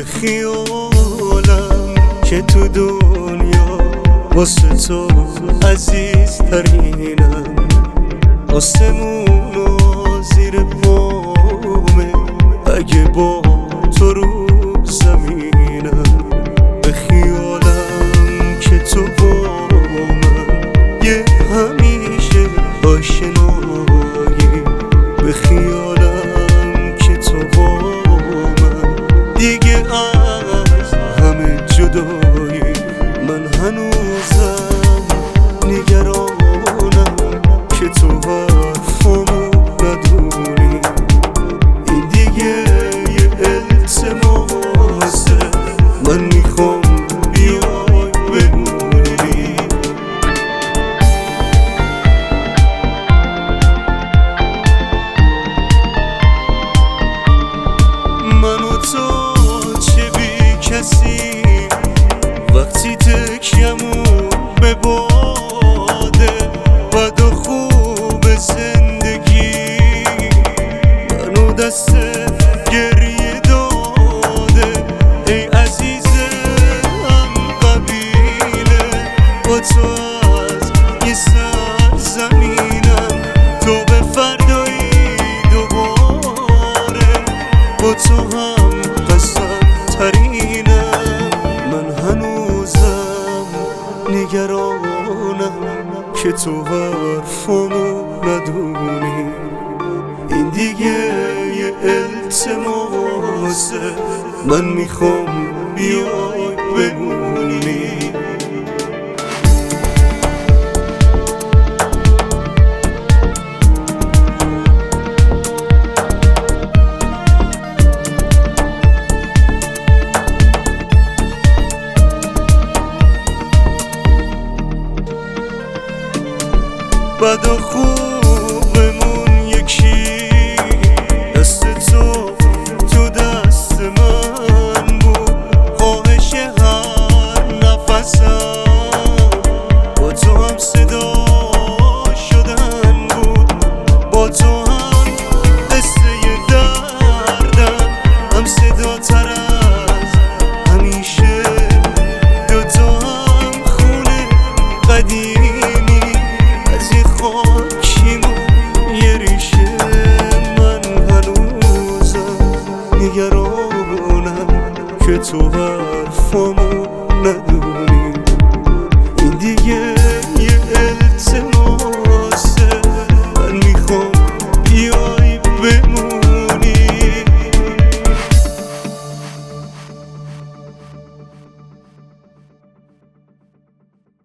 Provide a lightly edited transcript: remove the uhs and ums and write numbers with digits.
به خیالم که تو دنیا واسه تو عزیز ترینم، آسمونو زیر پامه اگه با تو رو زمینم. به خیالم که تو با من یه همیشه آشنایی، به خیالم که تو با من دیگه از همه جدایی. من هنوزم نگرانم که تو حرفامو ندونی، این دیگه یه التماسه، من میخوام بیای بمونی. من و تو چه بی کسی وقتی تکیمون به باده، بد و خوب زندگی منو دست گریه داده. ای عزیز هم قبیله، با تو از یه سرزمینم، تو به فردایی دوباره با تو هم قسم ترینم. من هنوزم نگرانم که تو حرفامو ندونی، این دیگه یه التماسه، من میخوام بیای بمونی. بد و خوبمون یکی، دست تو دست من بود، خواهش هر نفسم با تو هم صدا شدن بود، با تو هم قصه دردم، هم صدا تر از همیشه، دوتا هم خونه قدیمی خاکیمون یه ریشه. من هنوزم نگرانم که تو حرفامو ندونی.